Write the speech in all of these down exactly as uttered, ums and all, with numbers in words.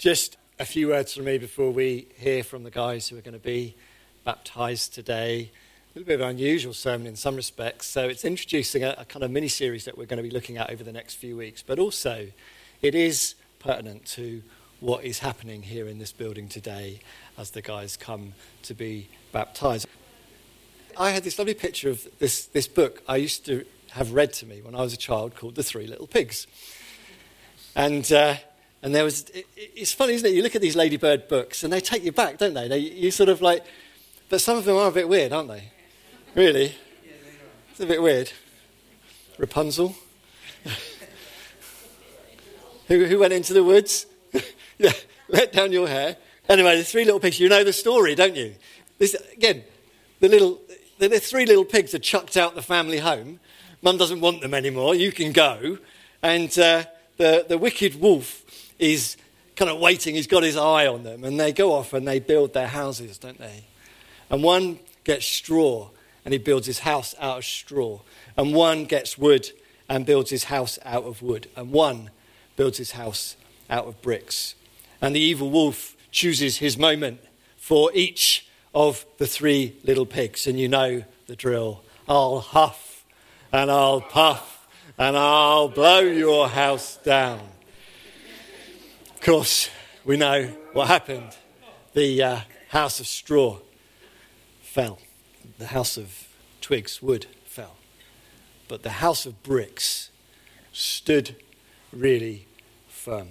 Just a few words from me before we hear from the guys who are going to be baptised today. A little bit of an unusual sermon in some respects. So it's introducing a, a kind of mini-series that we're going to be looking at over the next few weeks. But also, it is pertinent to what is happening here in this building today as the guys come to be baptised. I had this lovely picture of this, this book I used to have read to me when I was a child called The Three Little Pigs. And... Uh, And there was, it, it's funny, isn't it? You look at these Ladybird books and they take you back, don't they? they? You sort of like, but some of them are a bit weird, aren't they? Really? It's a bit weird. Rapunzel. who, who went into the woods? yeah, let down your hair. Anyway, the three little pigs, you know the story, don't you? This, again, the little, the, the three little pigs are chucked out the family home. Mum doesn't want them anymore. You can go. And uh, the, the wicked wolf is kind of waiting, he's got his eye on them, and they go off and they build their houses, don't they? And one gets straw, and he builds his house out of straw. And one gets wood and builds his house out of wood. And one builds his house out of bricks. And the evil wolf chooses his moment for each of the three little pigs. And you know the drill. I'll huff, and I'll puff, and I'll blow your house down. Of course, we know what happened. The uh, house of straw fell. The house of twigs, wood, fell. But the house of bricks stood really firm.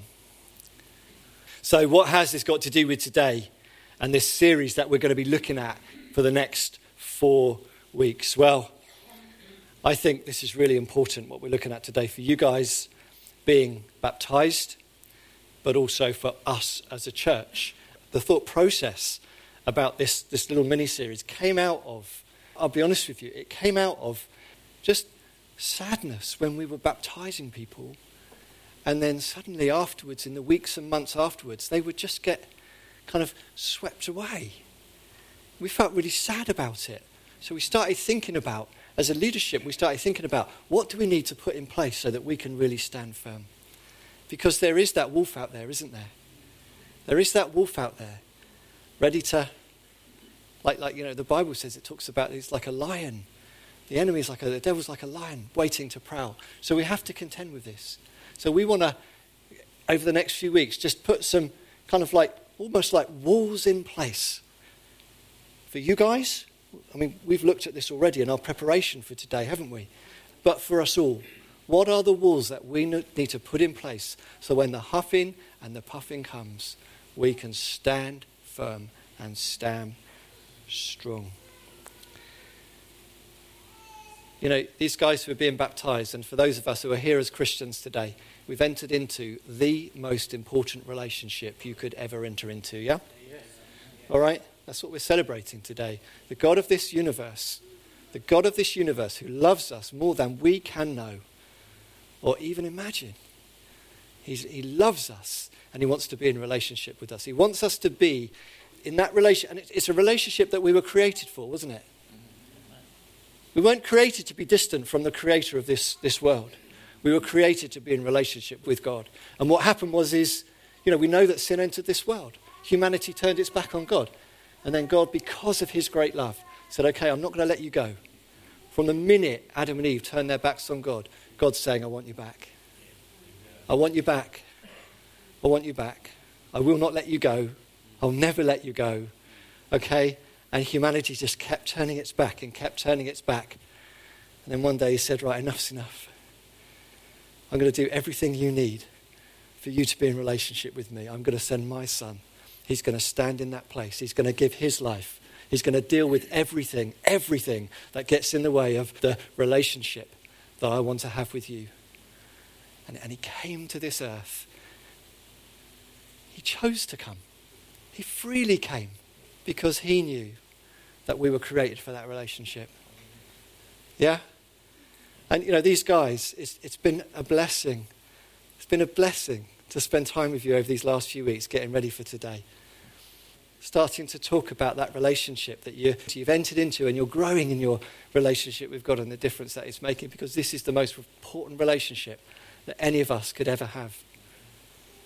So what has this got to do with today and this series that we're going to be looking at for the next four weeks? Well, I think this is really important, what we're looking at today, for you guys being baptised, but also for us as a church. The thought process about this, this little mini-series came out of, I'll be honest with you, it came out of just sadness when we were baptising people. And then suddenly afterwards, in the weeks and months afterwards, they would just get kind of swept away. We felt really sad about it. So we started thinking about, as a leadership, we started thinking about what do we need to put in place so that we can really stand firm. Because there is that wolf out there, isn't there? There is that wolf out there, ready to, like, like you know, the Bible says, it talks about it's like a lion. The enemy is like a, the devil's like a lion waiting to prowl. So we have to contend with this. So we want to, over the next few weeks, just put some kind of like, almost like walls in place. For you guys, I mean, we've looked at this already in our preparation for today, haven't we? But for us all, what are the walls that we need to put in place so when the huffing and the puffing comes, we can stand firm and stand strong? You know, these guys who are being baptised, and for those of us who are here as Christians today, we've entered into the most important relationship you could ever enter into, yeah? Yes. All right? That's what we're celebrating today. The God of this universe, the God of this universe who loves us more than we can know or even imagine. He's, he loves us and he wants to be in relationship with us. He wants us to be in that relation. And it's a relationship that we were created for, wasn't it? We weren't created to be distant from the creator of this, this world. We were created to be in relationship with God. And what happened was is, you know, we know that sin entered this world. Humanity turned its back on God. And then God, because of his great love, said, okay, I'm not going to let you go. From the minute Adam and Eve turned their backs on God, God's saying, I want you back. I want you back. I want you back. I will not let you go. I'll never let you go. Okay? And humanity just kept turning its back and kept turning its back. And then one day he said, right, enough's enough. I'm going to do everything you need for you to be in relationship with me. I'm going to send my son. He's going to stand in that place. He's going to give his life. He's going to deal with everything, everything that gets in the way of the relationship that I want to have with you. And, and he came to this earth. He chose to come. He freely came because he knew that we were created for that relationship. Yeah? And, you know, these guys, it's, it's been a blessing. It's been a blessing to spend time with you over these last few weeks getting ready for today. Starting to talk about that relationship that you, you've entered into, and you're growing in your relationship with God and the difference that it's making, because this is the most important relationship that any of us could ever have.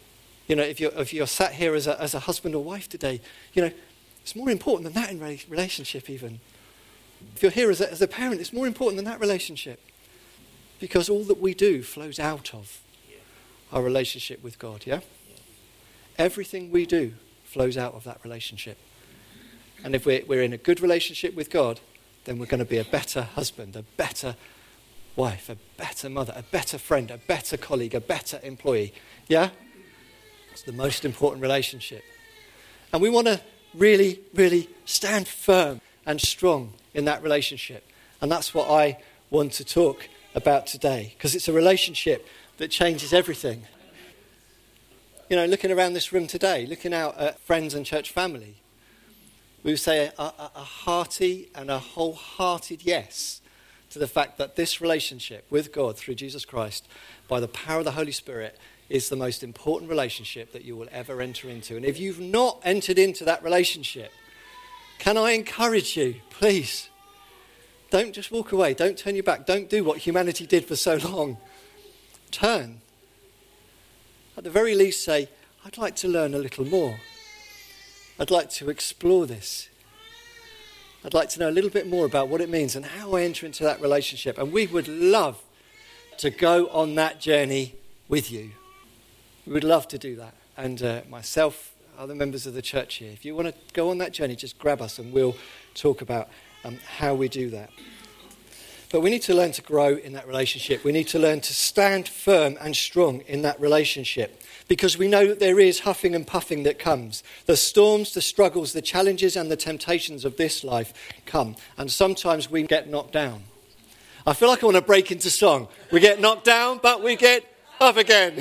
You know, if you're, if you're sat here as a, as a husband or wife today, you know, it's more important than that in a relationship even. If you're here as a, as a parent, it's more important than that relationship. Because all that we do flows out of our relationship with God, yeah? Everything we do flows out of that relationship. And if we're, we're in a good relationship with God, then we're going to be a better husband, a better wife, a better mother, a better friend, a better colleague, a better employee. Yeah? It's the most important relationship. And we want to really, really stand firm and strong in that relationship. And that's what I want to talk about today, because it's a relationship that changes everything. You know, looking around this room today, looking out at friends and church family, we would say a, a, a hearty and a wholehearted yes to the fact that this relationship with God through Jesus Christ, by the power of the Holy Spirit, is the most important relationship that you will ever enter into. And if you've not entered into that relationship, can I encourage you, please, don't just walk away. Don't turn your back. Don't do what humanity did for so long. Turn. At the very least say, I'd like to learn a little more. I'd like to explore this. I'd like to know a little bit more about what it means and how I enter into that relationship. And we would love to go on that journey with you. We would love to do that. And uh, myself, other members of the church here, if you want to go on that journey, just grab us and we'll talk about um, how we do that. But we need to learn to grow in that relationship. We need to learn to stand firm and strong in that relationship, because we know that there is huffing and puffing that comes. The storms, the struggles, the challenges and the temptations of this life come. And sometimes we get knocked down. I feel like I want to break into song. We get knocked down, but we get up again.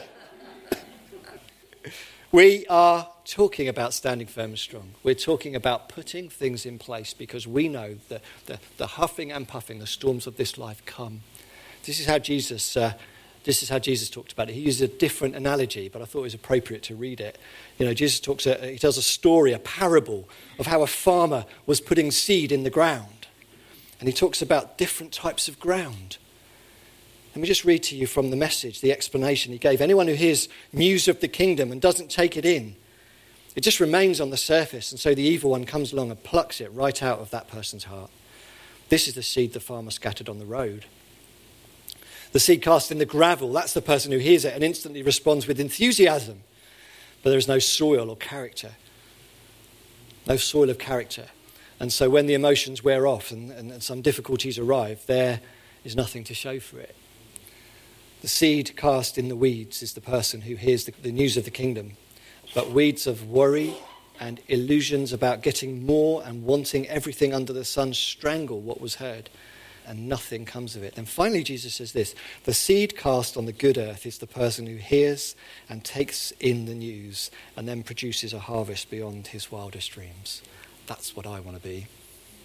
We are talking about standing firm and strong. We're talking about putting things in place because we know that the, the huffing and puffing, the storms of this life come. This is how Jesus, uh, this is how Jesus talked about it. He used a different analogy, but I thought it was appropriate to read it. You know, Jesus talks. Uh, he tells a story, a parable of how a farmer was putting seed in the ground, and he talks about different types of ground. Let me just read to you from the Message, the explanation he gave. Anyone who hears news of the kingdom and doesn't take it in, it just remains on the surface, and so the evil one comes along and plucks it right out of that person's heart. This is the seed the farmer scattered on the road. The seed cast in the gravel, that's the person who hears it and instantly responds with enthusiasm. But there is no soil or character. No soil of character. And so when the emotions wear off and, and, and some difficulties arrive, there is nothing to show for it. The seed cast in the weeds is the person who hears the, the news of the kingdom. But weeds of worry and illusions about getting more and wanting everything under the sun strangle what was heard, and nothing comes of it. And finally Jesus says this: the seed cast on the good earth is the person who hears and takes in the news and then produces a harvest beyond his wildest dreams. That's what I want to be.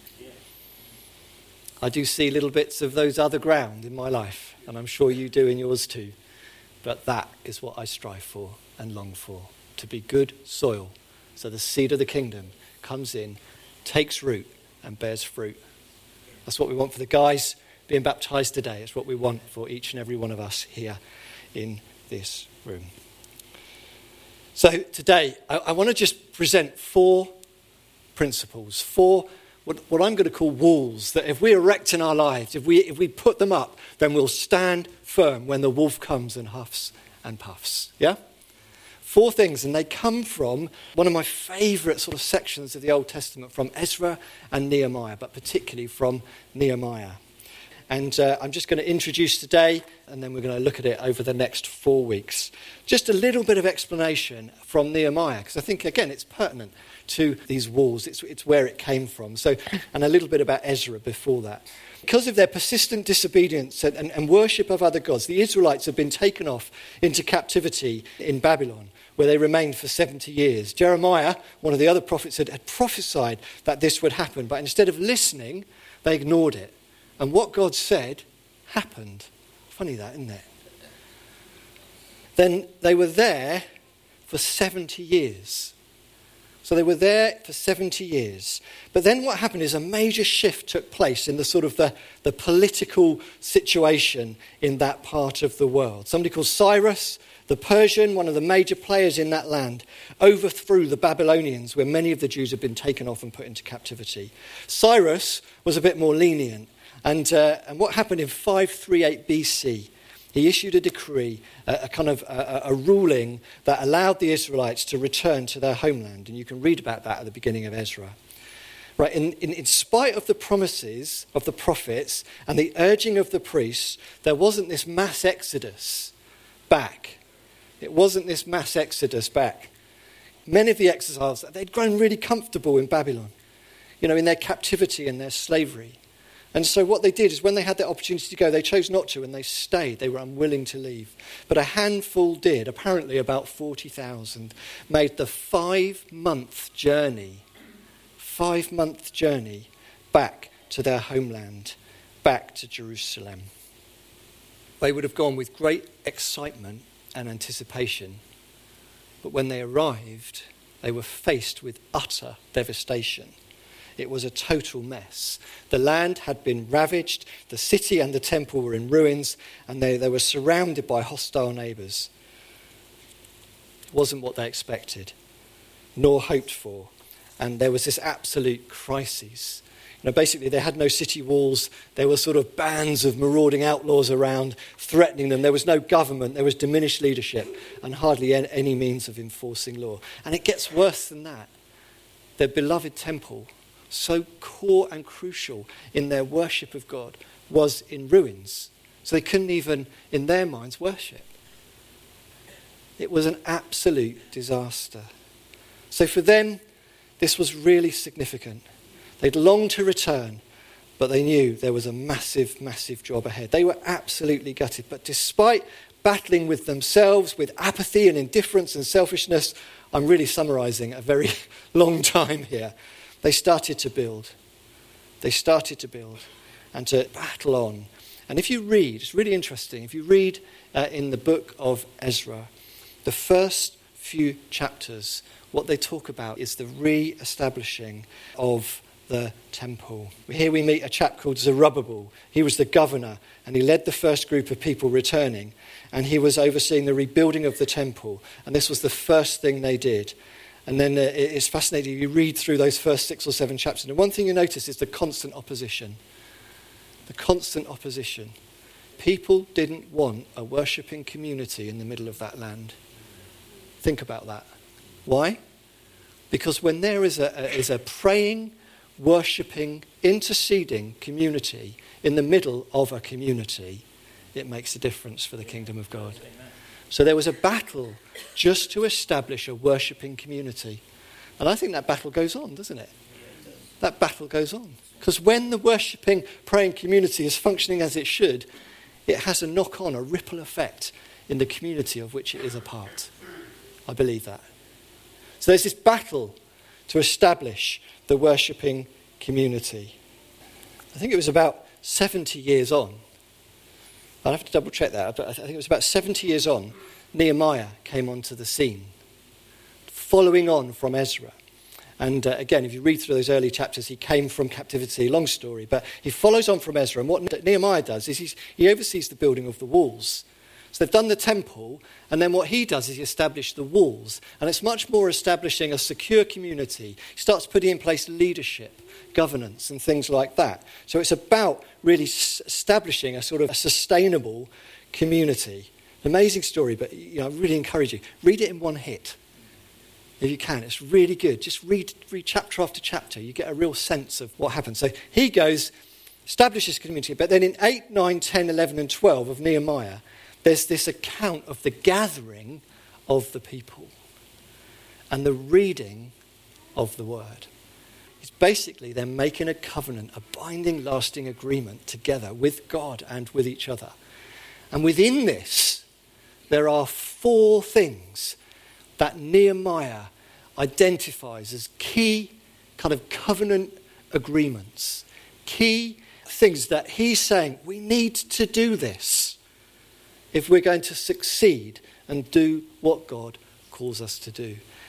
I do see little bits of those other ground in my life, and I'm sure you do in yours too. But that is what I strive for and long for, to be good soil, so the seed of the kingdom comes in, takes root, and bears fruit. That's what we want for the guys being baptized today. It's what we want for each and every one of us here in this room. So today, I, I want to just present four principles, four What, what I'm going to call walls, that if we erect in our lives, if we if we put them up, then we'll stand firm when the wolf comes and huffs and puffs. Yeah? Four things, and they come from one of my favourite sort of sections of the Old Testament, from Ezra and Nehemiah, but particularly from Nehemiah. And uh, I'm just going to introduce today, and then we're going to look at it over the next four weeks. Just a little bit of explanation from Nehemiah, because I think, again, it's pertinent to these walls. It's, it's where it came from. So, and a little bit about Ezra before that. Because of their persistent disobedience and, and, and worship of other gods, the Israelites have been taken off into captivity in Babylon, where they remained for seventy years. Jeremiah, one of the other prophets, had, had prophesied that this would happen, but instead of listening, they ignored it. And what God said happened. Funny that, isn't it? Then they were there for seventy years So they were there for seventy years. But then what happened is a major shift took place in the sort of the, the political situation in that part of the world. Somebody called Cyrus, the Persian, one of the major players in that land, overthrew the Babylonians, where many of the Jews had been taken off and put into captivity. Cyrus was a bit more lenient. And, uh, and what happened in five thirty-eight B C, he issued a decree, a, a kind of a, a ruling that allowed the Israelites to return to their homeland. And you can read about that at the beginning of Ezra. Right, in, in, in spite of the promises of the prophets and the urging of the priests, there wasn't this mass exodus back. It wasn't this mass exodus back. Many of the exiles, they'd grown really comfortable in Babylon, you know, in their captivity and their slavery. And so what they did is when they had the opportunity to go, they chose not to and they stayed. They were unwilling to leave. But a handful did, apparently about forty thousand, made the five-month journey, five-month journey back to their homeland, back to Jerusalem. They would have gone with great excitement and anticipation. But when they arrived, they were faced with utter devastation. It was a total mess. The land had been ravaged, the city and the temple were in ruins, and they, they were surrounded by hostile neighbours. It wasn't what they expected, nor hoped for. And there was this absolute crisis. You know, basically, they had no city walls. There were sort of bands of marauding outlaws around, threatening them. There was no government. There was diminished leadership, and hardly any means of enforcing law. And it gets worse than that. Their beloved temple, so core and crucial in their worship of God, was in ruins. So they couldn't even, in their minds, worship. It was an absolute disaster. So for them, this was really significant. They'd longed to return, but they knew there was a massive, massive job ahead. They were absolutely gutted. But despite battling with themselves, with apathy and indifference and selfishness, I'm really summarising a very long time here. They started to build. They started to build and to battle on. And if you read, it's really interesting, if you read uh, in the book of Ezra, the first few chapters, what they talk about is the re-establishing of the temple. Here we meet a chap called Zerubbabel. He was the governor, and he led the first group of people returning, and he was overseeing the rebuilding of the temple. And this was the first thing they did. And then uh, it's fascinating. You read through those first six or seven chapters, and one thing you notice is the constant opposition. The constant opposition. People didn't want a worshipping community in the middle of that land. Think about that. Why? Because when there is a, a, is a praying, worshipping, interceding community in the middle of a community, it makes a difference for the kingdom of God. So there was a battle just to establish a worshipping community. And I think that battle goes on, doesn't it? That battle goes on. Because when the worshipping, praying community is functioning as it should, it has a knock-on, a ripple effect in the community of which it is a part. I believe that. So there's this battle to establish the worshipping community. I think it was about seventy years on. I'll have to double check that, but I think it was about seventy years on, Nehemiah came onto the scene, following on from Ezra. And uh, again, if you read through those early chapters, he came from captivity, long story, but he follows on from Ezra. And what Nehemiah does is he's, he oversees the building of the walls. So they've done the temple, and then what he does is he establishes the walls. And it's much more establishing a secure community. He starts putting in place leadership, governance, and things like that. So it's about really s- establishing a sort of a sustainable community. An amazing story, but you know, I really encourage you. Read it in one hit, if you can. It's really good. Just read, read chapter after chapter. You get a real sense of what happens. So he goes, establishes community, but then in eight, nine, ten, eleven, and twelve of Nehemiah, there's this account of the gathering of the people and the reading of the word. It's basically they're making a covenant, a binding, lasting agreement together with God and with each other. And within this, there are four things that Nehemiah identifies as key kind of covenant agreements, key things that he's saying, we need to do this if we're going to succeed and do what God calls us to do.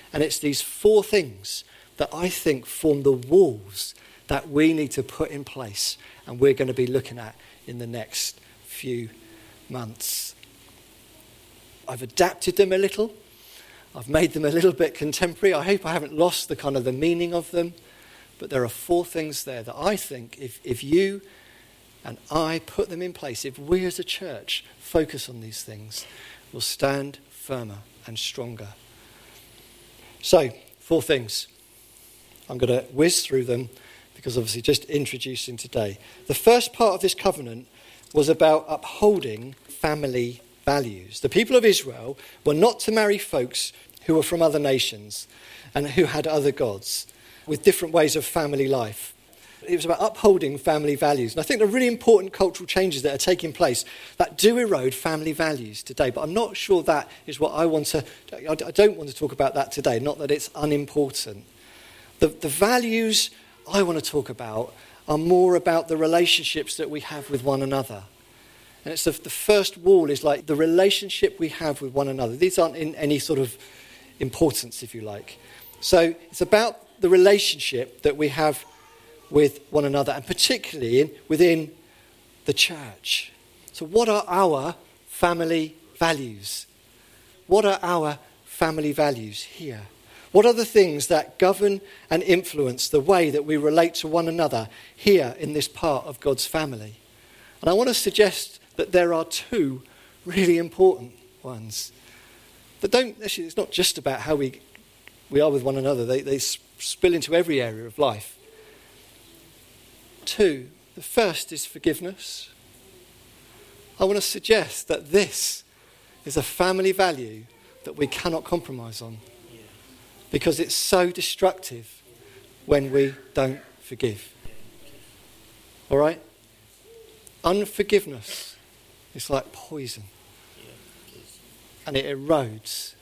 And it's these four things that I think form the walls that we need to put in place and we're going to be looking at in the next few months. I've adapted them a little. I've made them a little bit contemporary. I hope I haven't lost the kind of the meaning of them. But there are four things there that I think if, if you and I put them in place, if we as a church focus on these things, we'll stand firmer and stronger. So, four things. I'm going to whiz through them because obviously just introducing today. The first part of this covenant was about upholding family values. The people of Israel were not to marry folks who were from other nations and who had other gods with different ways of family life. It was about upholding family values. And I think the really important cultural changes that are taking place that do erode family values today. But I'm not sure that is what I want to... I don't want to talk about that today, not that it's unimportant. The, the values I want to talk about are more about the relationships that we have with one another. And it's the, the first wall is like the relationship we have with one another. These aren't in any sort of importance, if you like. So it's about the relationship that we have with one another, and particularly in, within the church. So what are our family values? What are our family values here? What are the things that govern and influence the way that we relate to one another here in this part of God's family? And I want to suggest that there are two really important ones. That don't, actually, it's not just about how we we are with one another. They, they spill into every area of life. Two, the first is forgiveness. I want to suggest that this is a family value that we cannot compromise on because it's so destructive when we don't forgive. All right? Unforgiveness is like poison and it erodes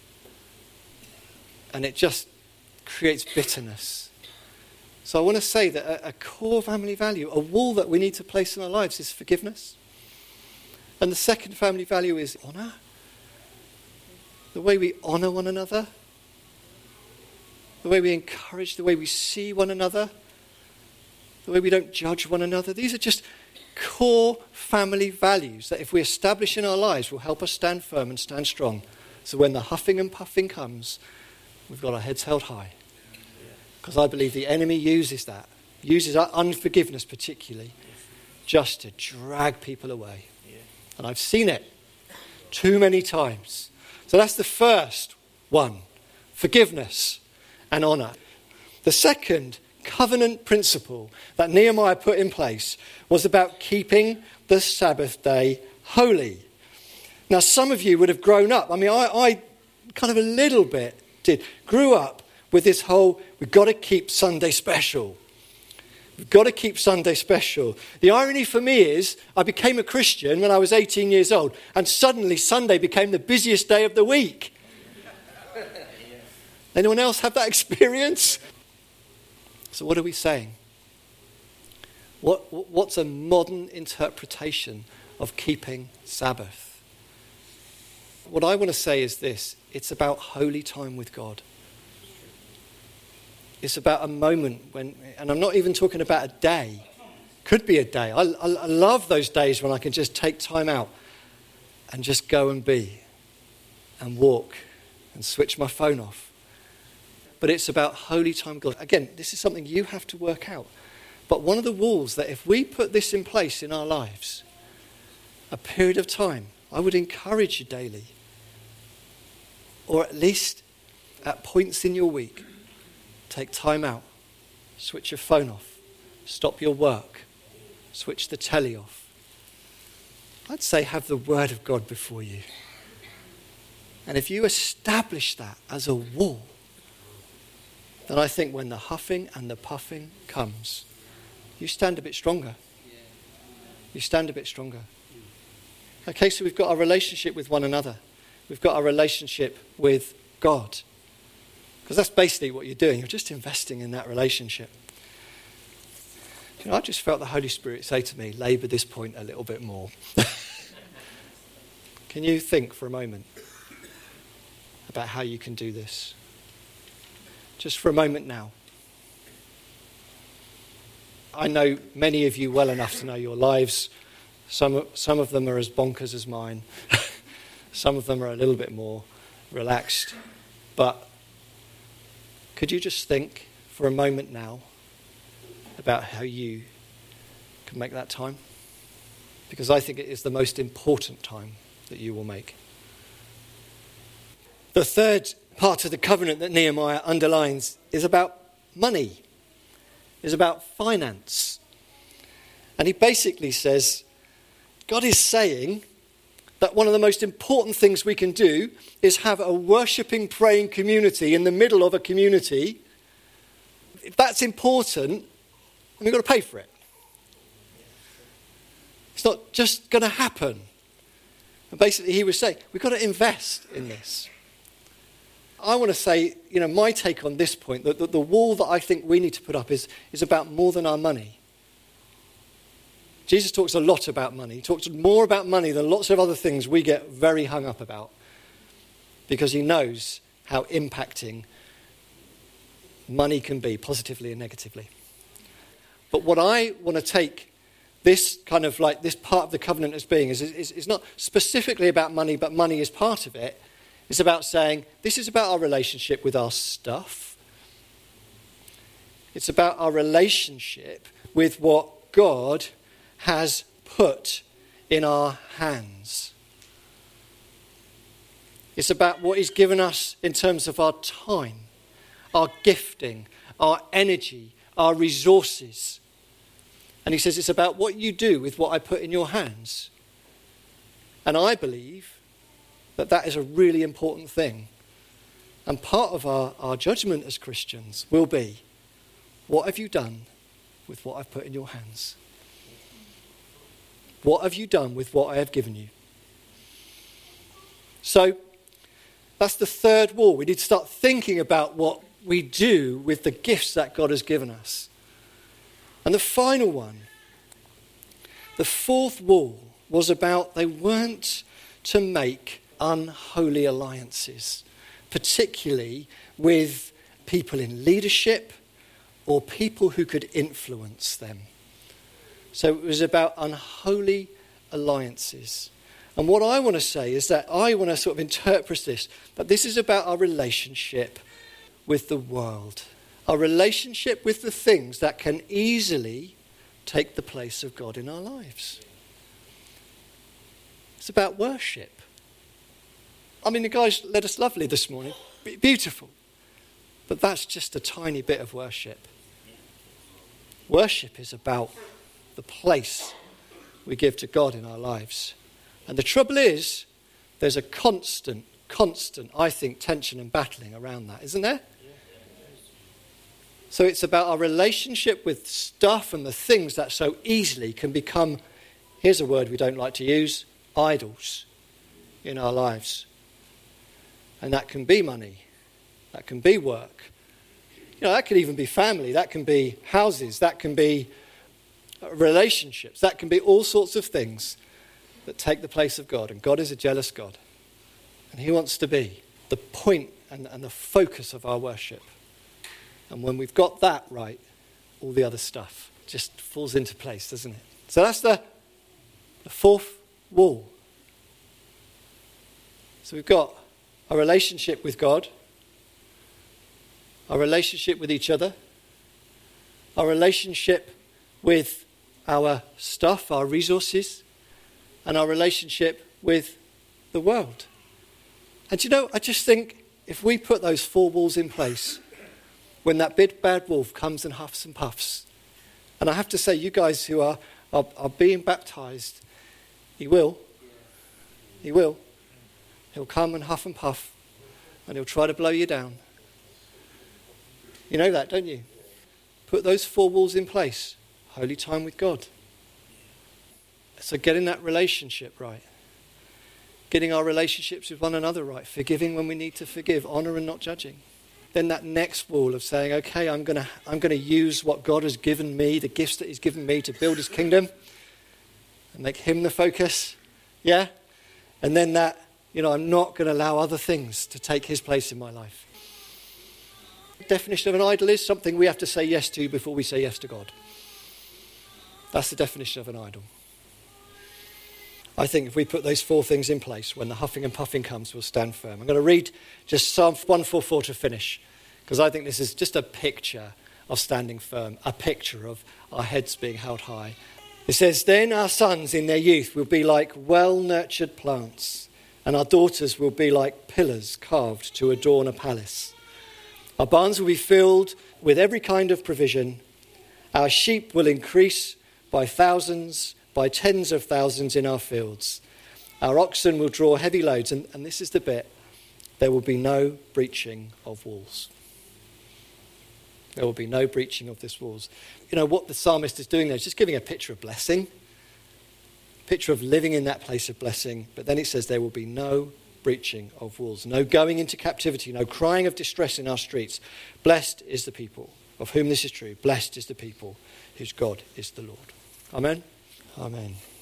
and it just creates bitterness. So I want to say that a, a core family value, a wall that we need to place in our lives is forgiveness. And the second family value is honour. The way we honour one another. The way we encourage, the way we see one another. The way we don't judge one another. These are just core family values that if we establish in our lives will help us stand firm and stand strong. So when the huffing and puffing comes, we've got our heads held high. Because I believe the enemy uses that, uses our unforgiveness particularly, just to drag people away. And I've seen it too many times. So that's the first one, forgiveness and honour. The second covenant principle that Nehemiah put in place was about keeping the Sabbath day holy. Now, some of you would have grown up. I mean, I, I kind of a little bit did, grew up with this whole, we've got to keep Sunday special. We've got to keep Sunday special. The irony for me is I became a Christian when I was eighteen years old, and suddenly Sunday became the busiest day of the week. Anyone else have that experience? So what are we saying? What, what's a modern interpretation of keeping Sabbath? What I want to say is this. It's about holy time with God. It's about a moment when, and I'm not even talking about a day. Could be a day. I, I, I love those days when I can just take time out and just go and be and walk and switch my phone off. But it's about holy time with God. Again, this is something you have to work out. But one of the walls that if we put this in place in our lives, a period of time, I would encourage you daily, or at least at points in your week, take time out, switch your phone off, stop your work, switch the telly off. I'd say have the Word of God before you. And if you establish that as a wall, then I think when the huffing and the puffing comes, you stand a bit stronger. You stand a bit stronger. Okay, so we've got our relationship with one another. We've got our relationship with God. Because that's basically what you're doing. You're just investing in that relationship. You know, I just felt the Holy Spirit say to me, labour this point a little bit more. Can you think for a moment about how you can do this? just for a moment now. I know many of you well enough to know your lives. Some, some of them are as bonkers as mine. Some of them are a little bit more relaxed. But could you just think for a moment now about how you can make that time? Because I think it is the most important time that you will make. The third part of the covenant that Nehemiah underlines is about money, is about finance. And he basically says, God is saying that one of the most important things we can do is have a worshipping, praying community in the middle of a community. If that's important, then we've got to pay for it. It's not just going to happen. And basically he was saying, we've got to invest in this. I want to say, you know, my take on this point, that the, the wall that I think we need to put up is, is about more than our money. Jesus talks a lot about money. He talks more about money than lots of other things we get very hung up about, because he knows how impacting money can be, positively and negatively. But what I want to take this kind of like this part of the covenant as being is, is, is not specifically about money, but money is part of it. It's about saying, this is about our relationship with our stuff. It's about our relationship with what God has put in our hands. It's about what he's given us in terms of our time, our gifting, our energy, our resources. And he says it's about what you do with what I put in your hands. And I believe that that is a really important thing. And part of our, our judgment as Christians will be, what have you done with what I've put in your hands? What have you done with what I have given you? So that's the third wall. We need to start thinking about what we do with the gifts that God has given us. And the final one, the fourth wall, was about they weren't to make unholy alliances, particularly with people in leadership or people who could influence them. So it was about unholy alliances. And what I want to say is that I want to sort of interpret this, that this is about our relationship with the world, our relationship with the things that can easily take the place of God in our lives. It's about worship. I mean, the guys led us lovely this morning. Beautiful. But that's just a tiny bit of worship. Worship is about the place we give to God in our lives. And the trouble is, there's a constant, constant, I think, tension and battling around that, isn't there? So it's about our relationship with stuff and the things that so easily can become, here's a word we don't like to use, idols in our lives. And that can be money. That can be work. You know, that could even be family. That can be houses. That can be relationships. That can be all sorts of things that take the place of God. And God is a jealous God. And he wants to be the point and, and the focus of our worship. And when we've got that right, all the other stuff just falls into place, doesn't it? So that's the, the fourth wall. So we've got our relationship with God, our relationship with each other, our relationship with our stuff, our resources, and our relationship with the world. And you know, I just think if we put those four walls in place, when that big bad wolf comes and huffs and puffs, and I have to say, you guys who are, are, are being baptized, he will, he will. He'll come and huff and puff, and he'll try to blow you down. You know that, don't you? Put those four walls in place. Holy time with God. So getting that relationship right. Getting our relationships with one another right. Forgiving when we need to forgive. Honor and not judging. Then that next wall of saying, okay, I'm going to I'm going to use what God has given me, the gifts that he's given me to build his kingdom and make him the focus. Yeah? And then that, you know, I'm not going to allow other things to take his place in my life. definition of an idol is? Something we have to say yes to before we say yes to God. That's the definition of an idol. I think if we put those four things in place, when the huffing and puffing comes, we'll stand firm. I'm going to read just Psalm one forty-four to finish, because I think this is just a picture of standing firm, a picture of our heads being held high. It says, then our sons in their youth will be like well-nurtured plants, and our daughters will be like pillars carved to adorn a palace. Our barns will be filled with every kind of provision. Our sheep will increase by thousands, by tens of thousands in our fields. Our oxen will draw heavy loads, and, and this is the bit, there will be no breaching of walls. There will be no breaching of this walls. You know, what the psalmist is doing there is just giving a picture of blessing, a picture of living in that place of blessing, but then it says there will be no breaching of walls, no going into captivity, no crying of distress in our streets. Blessed is the people of whom this is true. Blessed is the people whose God is the Lord. Amen. Amen.